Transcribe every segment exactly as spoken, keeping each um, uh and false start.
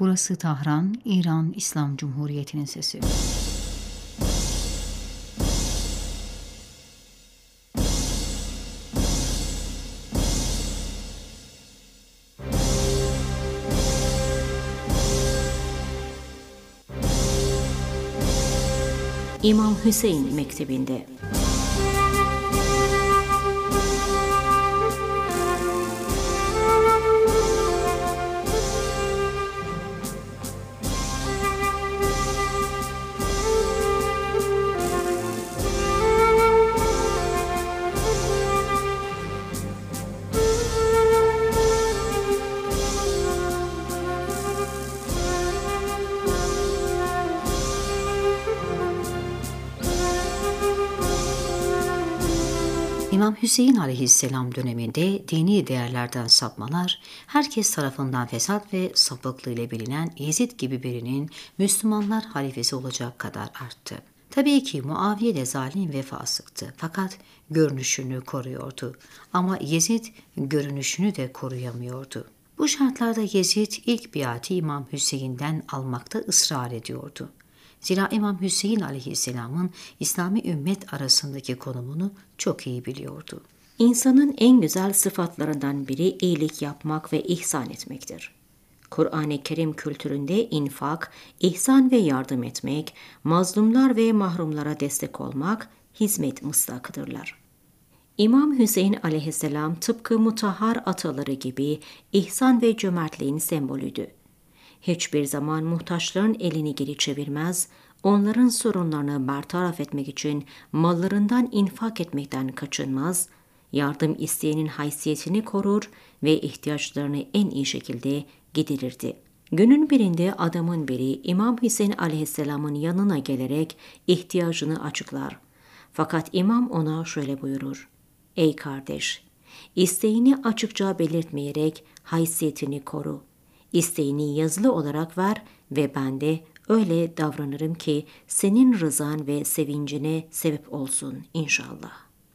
Burası Tahran, İran İslam Cumhuriyeti'nin sesi. İmam Hüseyin Mektebi'nde. İmam Hüseyin aleyhisselam döneminde dini değerlerden sapmalar, herkes tarafından fesat ve sapıklığı ile bilinen Yezid gibi birinin Müslümanlar halifesi olacak kadar arttı. Tabii ki Muaviye de zalim ve fasıktı, fakat görünüşünü koruyordu. Ama Yezid görünüşünü de koruyamıyordu. Bu şartlarda Yezid ilk biatı İmam Hüseyin'den almakta ısrar ediyordu. Zira İmam Hüseyin aleyhisselamın İslami ümmet arasındaki konumunu çok iyi biliyordu. İnsanın en güzel sıfatlarından biri iyilik yapmak ve ihsan etmektir. Kur'an-ı Kerim kültüründe infak, ihsan ve yardım etmek, mazlumlar ve mahrumlara destek olmak, hizmet mısdakıdırlar. İmam Hüseyin aleyhisselam tıpkı mutahhar ataları gibi ihsan ve cömertliğin sembolüydü. Hiçbir zaman muhtaçların elini geri çevirmez, onların sorunlarını bertaraf etmek için mallarından infak etmekten kaçınmaz, yardım isteyenin haysiyetini korur ve ihtiyaçlarını en iyi şekilde giderirdi. Günün birinde adamın biri İmam Hüseyin aleyhisselamın yanına gelerek ihtiyacını açıklar. Fakat imam ona şöyle buyurur: "Ey kardeş, isteğini açıkça belirtmeyerek haysiyetini koru. İsteğini yazılı olarak ver ve ben de öyle davranırım ki senin rızan ve sevincine sebep olsun inşallah."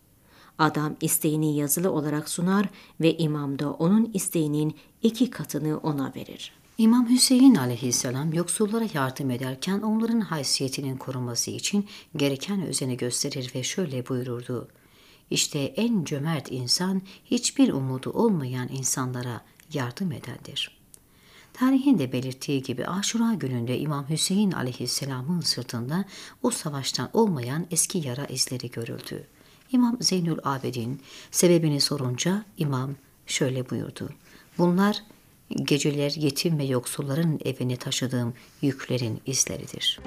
Adam isteğini yazılı olarak sunar ve imam da onun isteğinin iki katını ona verir. İmam Hüseyin aleyhisselam yoksullara yardım ederken onların haysiyetinin korunması için gereken özeni gösterir ve şöyle buyururdu: "İşte en cömert insan hiçbir umudu olmayan insanlara yardım edendir." Tarihin de belirttiği gibi Aşura gününde İmam Hüseyin aleyhisselamın sırtında o savaştan olmayan eski yara izleri görüldü. İmam Zeynül Abidin sebebini sorunca imam şöyle buyurdu: "Bunlar geceler yetim ve yoksulların evine taşıdığım yüklerin izleridir."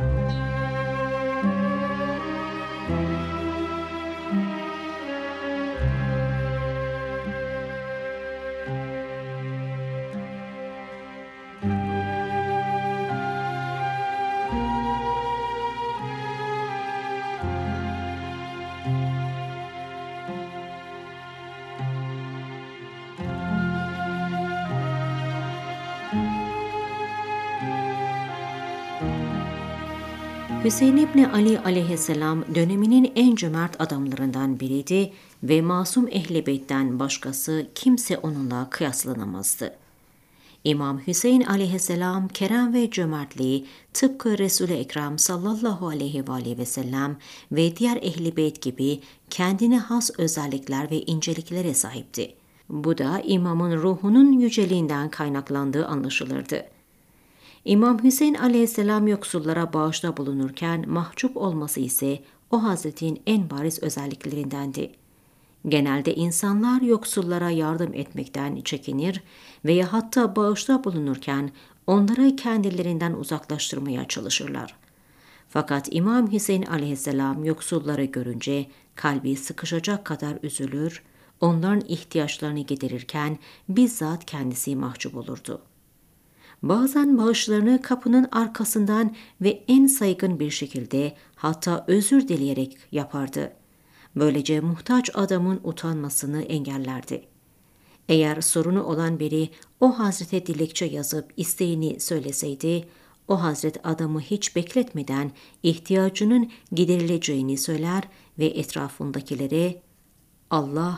Hüseyin İbni Ali aleyhisselam döneminin en cömert adamlarından biriydi ve masum Ehl-i Beyt'ten başkası kimse onunla kıyaslanamazdı. İmam Hüseyin aleyhisselam kerem ve cömertliği tıpkı Resul-i Ekrem sallallahu aleyhi ve aleyhi ve sellem ve diğer Ehl-i Beyt gibi kendine has özellikler ve inceliklere sahipti. Bu da imamın ruhunun yüceliğinden kaynaklandığı anlaşılırdı. İmam Hüseyin aleyhisselam yoksullara bağışta bulunurken mahcup olması ise o hazretin en bariz özelliklerindendi. Genelde insanlar yoksullara yardım etmekten çekinir veya hatta bağışta bulunurken onları kendilerinden uzaklaştırmaya çalışırlar. Fakat İmam Hüseyin aleyhisselam yoksulları görünce kalbi sıkışacak kadar üzülür, onların ihtiyaçlarını giderirken bizzat kendisi mahcup olurdu. Bazen bağışlarını kapının arkasından ve en saygın bir şekilde, hatta özür dileyerek yapardı. Böylece muhtaç adamın utanmasını engellerdi. Eğer sorunu olan biri o hazrete dilekçe yazıp isteğini söyleseydi, o hazret adamı hiç bekletmeden ihtiyacının giderileceğini söyler ve etrafındakilere "Allah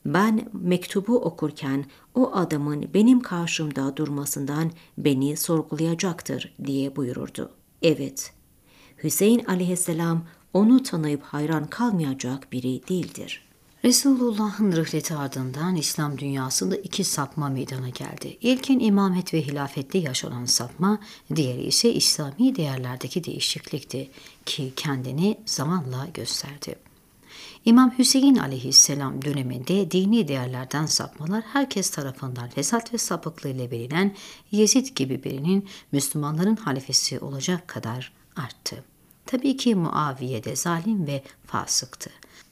Ben mektubu okurken o adamın benim karşımda durmasından beni sorgulayacaktır diye buyururdu. Evet, Hüseyin aleyhisselam onu tanıyıp hayran kalmayacak biri değildir. Resulullah'ın rıhleti ardından İslam dünyasında iki sapma meydana geldi. İlkin imamet ve hilafette yaşanan sapma, diğeri ise İslami değerlerdeki değişiklikti ki kendini zamanla gösterdi. İmam Hüseyin aleyhisselam döneminde dini değerlerden sapmalar herkes tarafından fesat ve sapıklığı ile bilinen Yezid gibi birinin Müslümanların halifesi olacak kadar arttı. Tabii ki Muaviye de zalim ve fasıktı.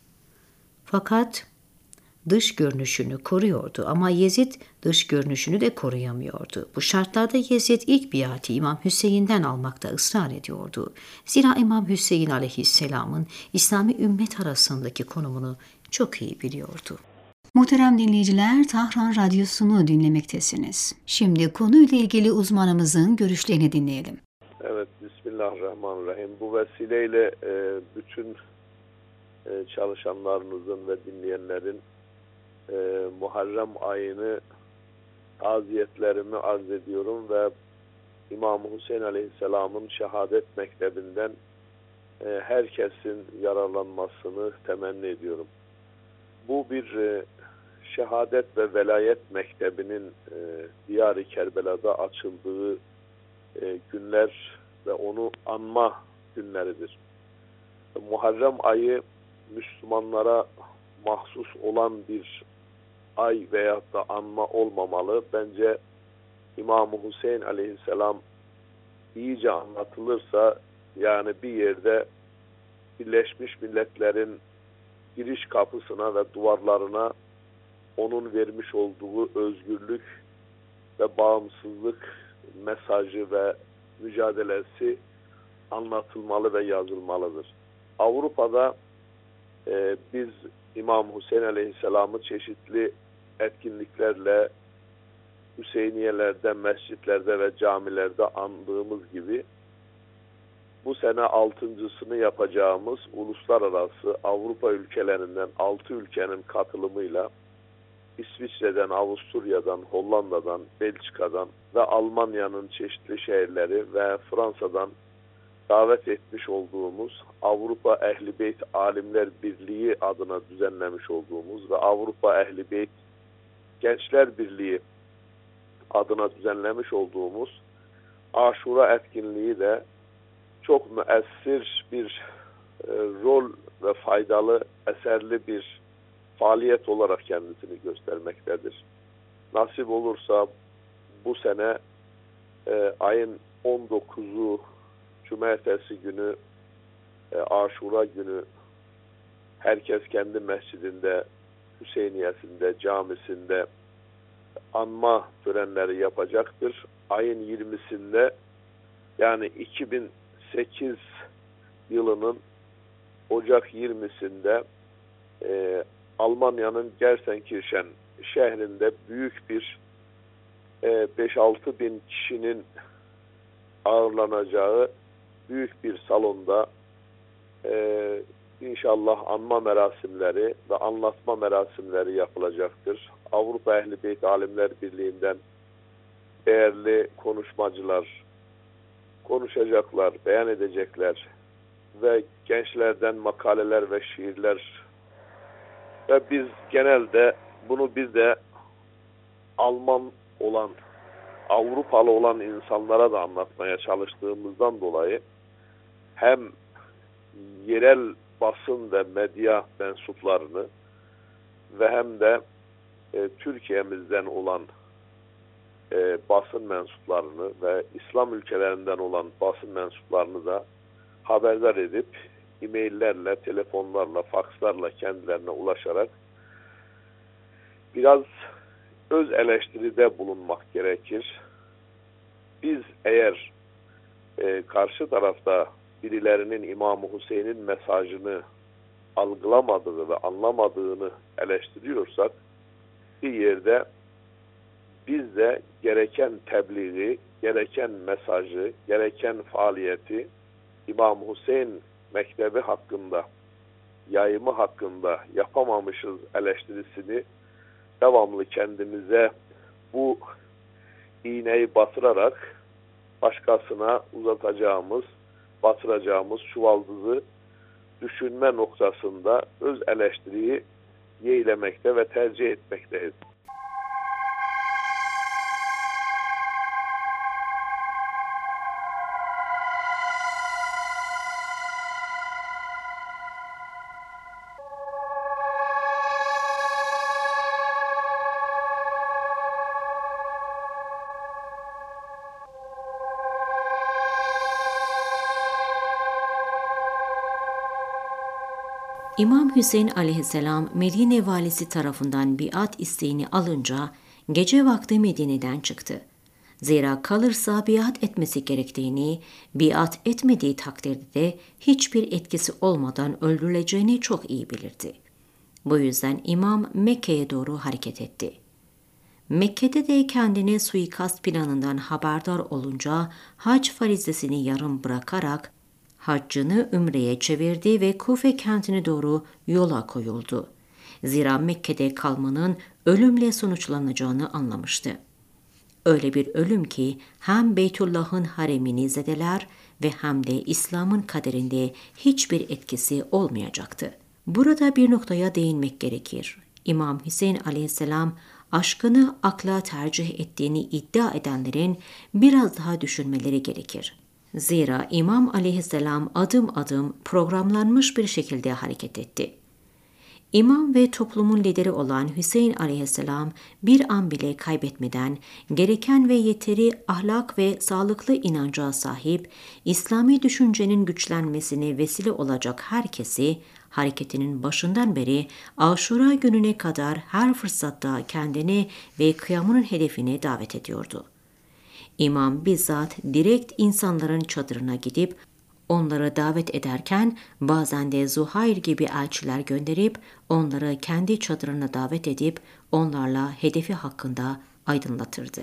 Fakat dış görünüşünü koruyordu ama Yezid dış görünüşünü de koruyamıyordu. Bu şartlarda Yezid ilk biati İmam Hüseyin'den almakta ısrar ediyordu. Zira İmam Hüseyin aleyhisselamın İslami ümmet arasındaki konumunu çok iyi biliyordu. Muhterem dinleyiciler, Tahran Radyosu'nu dinlemektesiniz. Şimdi konuyla ilgili uzmanımızın görüşlerini dinleyelim. Evet, Bismillahirrahmanirrahim. Bu vesileyle e, bütün e, çalışanlarınızın ve dinleyenlerin e, Muharrem ayını aziyetlerimi arz ediyorum ve İmam-ı Hüseyin Aleyhisselam'ın şehadet mektebinden e, herkesin yararlanmasını temenni ediyorum. Bu bir e, şehadet ve velayet mektebinin e, Diyar-ı Kerbela'da açıldığı e, günler ve onu anma günleridir. Muharrem ayı Müslümanlara mahsus olan bir ay veyahut da anma olmamalı. Bence İmam-ı Hüseyin Aleyhisselam iyice anlatılırsa, yani bir yerde Birleşmiş Milletler'in giriş kapısına ve duvarlarına onun vermiş olduğu özgürlük ve bağımsızlık mesajı ve mücadelesi anlatılmalı ve yazılmalıdır. Avrupa'da e, biz İmam Hüseyin Aleyhisselam'ı çeşitli etkinliklerle Hüseyniyelerde, mescitlerde ve camilerde andığımız gibi bu sene altıncısını yapacağımız uluslararası Avrupa ülkelerinden altı ülkenin katılımıyla İsviçre'den, Avusturya'dan, Hollanda'dan, Belçika'dan ve Almanya'nın çeşitli şehirleri ve Fransa'dan davet etmiş olduğumuz Avrupa Ehl-i Beyt Alimler Birliği adına düzenlemiş olduğumuz ve Avrupa Ehl-i Beyt Gençler Birliği adına düzenlemiş olduğumuz Aşura etkinliği de çok müessir bir e, rol ve faydalı, eserli bir faaliyet olarak kendisini göstermektedir. Nasip olursa bu sene e, ayın on dokuzu Cumartesi günü, e, Aşura günü herkes kendi mescidinde, Hüseyniyesinde, camisinde anma törenleri yapacaktır. Ayın yirmisinde, yani iki bin sekiz yılının Ocak yirmisinde e, Almanya'nın Gelsenkirchen şehrinde büyük bir e, beş altı bin kişinin ağırlanacağı büyük bir salonda e, inşallah anma merasimleri ve anlatma merasimleri yapılacaktır. Avrupa Ehl-i Beyt Alimler Birliği'nden değerli konuşmacılar konuşacaklar, beyan edecekler ve gençlerden makaleler ve şiirler ve biz genelde bunu bir de Alman olan, Avrupalı olan insanlara da anlatmaya çalıştığımızdan dolayı hem yerel basın ve medya mensuplarını ve hem de e, Türkiye'mizden olan e, basın mensuplarını ve İslam ülkelerinden olan basın mensuplarını da haberdar edip e-maillerle, telefonlarla, fakslarla kendilerine ulaşarak biraz öz eleştiride bulunmak gerekir. Biz eğer e, karşı tarafta birilerinin İmam-ı Hüseyin'in mesajını algılamadığı ve anlamadığını eleştiriyorsak bir yerde biz de gereken tebliği, gereken mesajı, gereken faaliyeti İmam Hüseyin mektebi hakkında, yayımı hakkında yapamamışız eleştirisini devamlı kendimize bu iğneyi batırarak başkasına uzatacağımız, batıracağımız çuvaldızı düşünme noktasında öz eleştiriyi yeğlemekte ve tercih etmekteyiz. İmam Hüseyin aleyhisselam Medine valisi tarafından biat isteğini alınca gece vakti Medine'den çıktı. Zira kalırsa biat etmesi gerektiğini, biat etmediği takdirde de hiçbir etkisi olmadan öldürüleceğini çok iyi bilirdi. Bu yüzden imam Mekke'ye doğru hareket etti. Mekke'de de kendine suikast planından haberdar olunca hac farizesini yarım bırakarak haccını Ümre'ye çevirdi ve Kufe kentine doğru yola koyuldu. Zira Mekke'de kalmanın ölümle sonuçlanacağını anlamıştı. Öyle bir ölüm ki hem Beytullah'ın haremini zedeler ve hem de İslam'ın kaderinde hiçbir etkisi olmayacaktı. Burada bir noktaya değinmek gerekir. İmam Hüseyin aleyhisselam aşkını akla tercih ettiğini iddia edenlerin biraz daha düşünmeleri gerekir. Zira İmam aleyhisselam adım adım programlanmış bir şekilde hareket etti. İmam ve toplumun lideri olan Hüseyin aleyhisselam bir an bile kaybetmeden gereken ve yeteri ahlak ve sağlıklı inanca sahip, İslami düşüncenin güçlenmesine vesile olacak herkesi hareketinin başından beri Aşura gününe kadar her fırsatta kendine ve kıyamının hedefine davet ediyordu. İmam bizzat direkt insanların çadırına gidip onları davet ederken bazen de Zuhayr gibi elçiler gönderip onları kendi çadırına davet edip onlarla hedefi hakkında aydınlatırdı.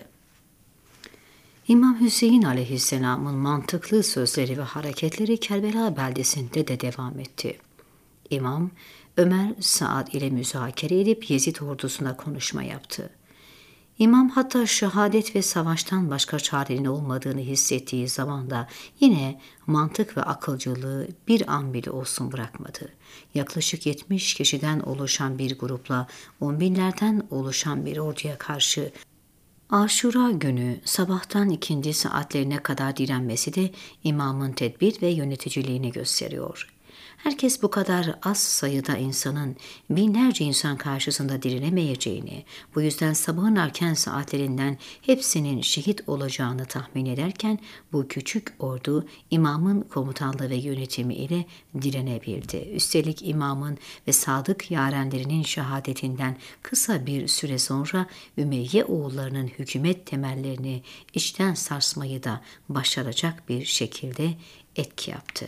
İmam Hüseyin aleyhisselamın mantıklı sözleri ve hareketleri Kerbela beldesinde de devam etti. İmam, Ömer Saad ile müzakere edip Yezid ordusuna konuşma yaptı. İmam hatta şehadet ve savaştan başka çarenin olmadığını hissettiği zaman da yine mantık ve akılcılığı bir an bile olsun bırakmadı. Yaklaşık yetmiş kişiden oluşan bir grupla on binlerden oluşan bir orduya karşı Aşura günü sabahtan ikindi saatlerine kadar direnmesi de imamın tedbir ve yöneticiliğini gösteriyor. Herkes bu kadar az sayıda insanın binlerce insan karşısında direnemeyeceğini, bu yüzden sabahın erken saatlerinden hepsinin şehit olacağını tahmin ederken bu küçük ordu imamın komutanlığı ve yönetimi ile direnebildi. Üstelik imamın ve sadık yarenlerinin şehadetinden kısa bir süre sonra Ümeyye oğullarının hükümet temellerini içten sarsmayı da başaracak bir şekilde etki yaptı.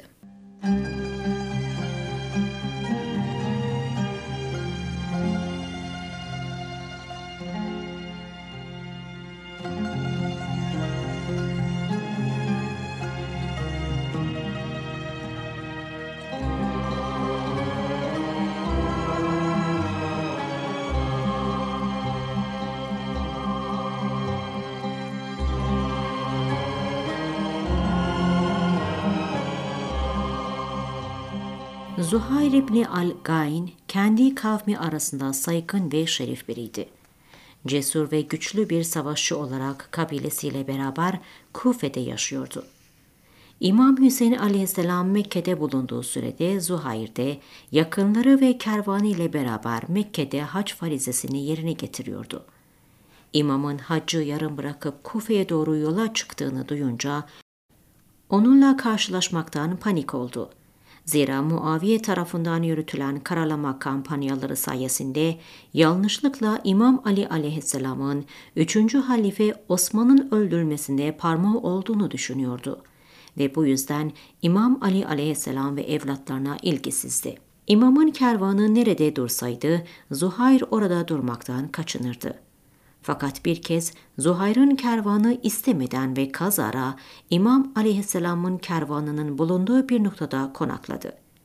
Zuhayr İbni al-Gayn kendi kavmi arasında saygın ve şerif biriydi. Cesur ve güçlü bir savaşçı olarak kabilesiyle beraber Kufe'de yaşıyordu. İmam Hüseyin aleyhisselam Mekke'de bulunduğu sürede Zuhayr de yakınları ve kervanı ile beraber Mekke'de hac farizesini yerine getiriyordu. İmamın haccı yarım bırakıp Kufe'ye doğru yola çıktığını duyunca onunla karşılaşmaktan panik oldu. Zira Muaviye tarafından yürütülen karalama kampanyaları sayesinde yanlışlıkla İmam Ali aleyhisselamın üçüncü halife Osman'ın öldürülmesinde parmağı olduğunu düşünüyordu ve bu yüzden İmam Ali aleyhisselam ve evlatlarına ilgisizdi. İmamın kervanı nerede dursaydı Zuhayr orada durmaktan kaçınırdı. Fakat bir kez Zuhayr'ın kervanı istemeden ve kazara İmam aleyhisselamın kervanının bulunduğu bir noktada konakladı.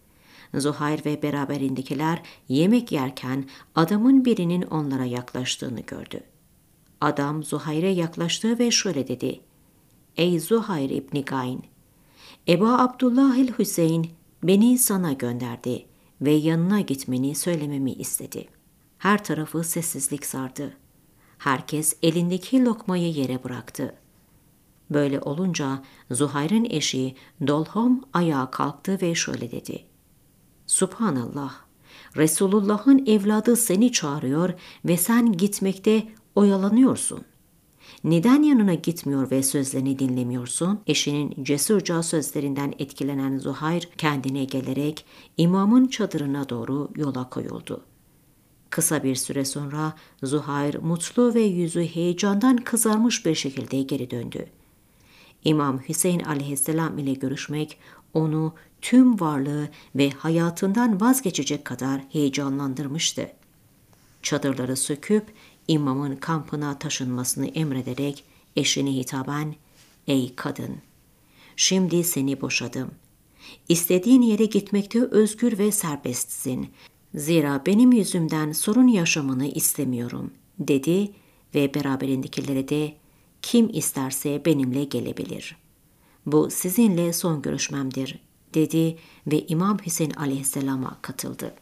Zuhayr ve beraberindekiler yemek yerken adamın birinin onlara yaklaştığını gördü. Adam Zuhayr'e yaklaştı ve şöyle dedi: "Ey Zuhayr İbni Gayn, Ebu Abdullah el-Hüseyin beni sana gönderdi ve yanına gitmeni söylememi istedi." Her tarafı sessizlik sardı. Herkes elindeki lokmayı yere bıraktı. Böyle olunca Zuhayr'ın eşi Dolhom ayağa kalktı ve şöyle dedi: "Subhanallah, Resulullah'ın evladı seni çağırıyor ve sen gitmekte oyalanıyorsun. Neden yanına gitmiyor ve sözlerini dinlemiyorsun?" Eşinin cesurca sözlerinden etkilenen Zuhayr kendine gelerek imamın çadırına doğru yola koyuldu. Kısa bir süre sonra Zuhayr mutlu ve yüzü heyecandan kızarmış bir şekilde geri döndü. İmam Hüseyin aleyhisselam ile görüşmek onu tüm varlığı ve hayatından vazgeçecek kadar heyecanlandırmıştı. Çadırları söküp imamın kampına taşınmasını emrederek eşine hitaben, "Ey kadın, şimdi seni boşadım. İstediğin yere gitmekte özgür ve serbestsin. Zira benim yüzümden sorun yaşamını istemiyorum," dedi ve beraberindekilere de "Kim isterse benimle gelebilir. Bu sizinle son görüşmemdir," dedi ve İmam Hüseyin aleyhisselama katıldı.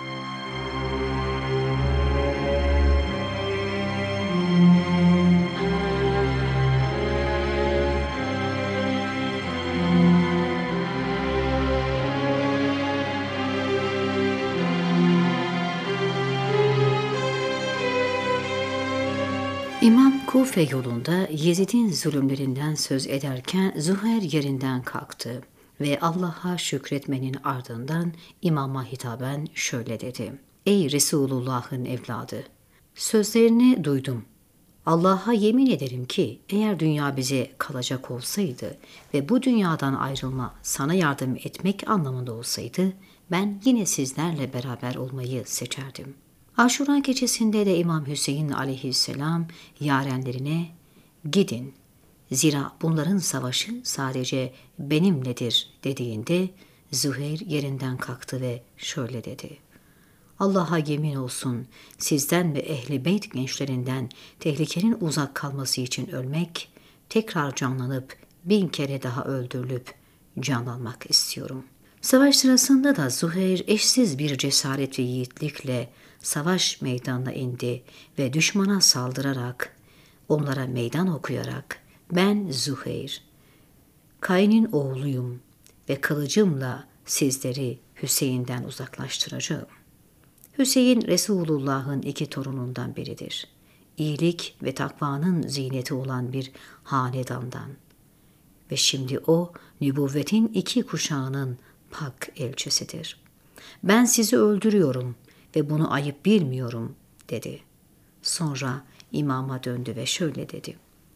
İmam Kufe yolunda Yezid'in zulümlerinden söz ederken Zuhayr yerinden kalktı ve Allah'a şükretmenin ardından imama hitaben şöyle dedi: "Ey Resulullah'ın evladı, sözlerini duydum. Allah'a yemin ederim ki eğer dünya bize kalacak olsaydı ve bu dünyadan ayrılma sana yardım etmek anlamında olsaydı, ben yine sizlerle beraber olmayı seçerdim." Aşura gecesinde de İmam Hüseyin aleyhisselam yarenlerine "Gidin, zira bunların savaşı sadece benimledir," dediğinde Zuhayr yerinden kalktı ve şöyle dedi: "Allah'a yemin olsun, sizden ve Ehl-i Beyt gençlerinden tehlikenin uzak kalması için ölmek, tekrar canlanıp bin kere daha öldürülüp canlanmak istiyorum." Savaş sırasında da Zuhayr eşsiz bir cesaret ve yiğitlikle savaş meydanına indi ve düşmana saldırarak, onlara meydan okuyarak, "Ben Zuhayr, Kayn'in oğluyum ve kılıcımla sizleri Hüseyin'den uzaklaştıracağım." Hüseyin Resulullah'ın iki torunundan biridir. İyilik ve takvanın ziyneti olan bir hanedandan. Ve şimdi o nübüvvetin iki kuşağının pak elçisidir. "Ben sizi öldürüyorum ve bunu ayıp bilmiyorum," dedi. Sonra imama döndü ve şöyle dedi: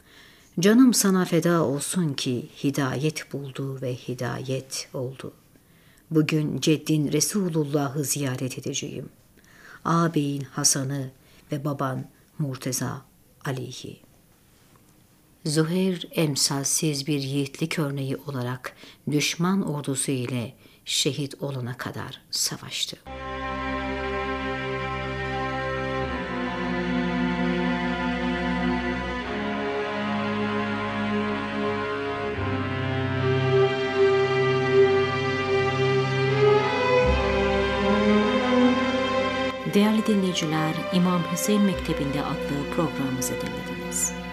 "Canım sana feda olsun ki hidayet buldu ve hidayet oldu. Bugün ceddin Resulullah'ı ziyaret edeceğim. Ağabeyin Hasan'ı ve baban Murteza Ali'yi." Zuhayr emsalsiz bir yiğitlik örneği olarak düşman ordusu ile şehit olana kadar savaştı. Değerli dinleyiciler, İmam Hüseyin Mektebi'nde adlı programımızı dinlediniz.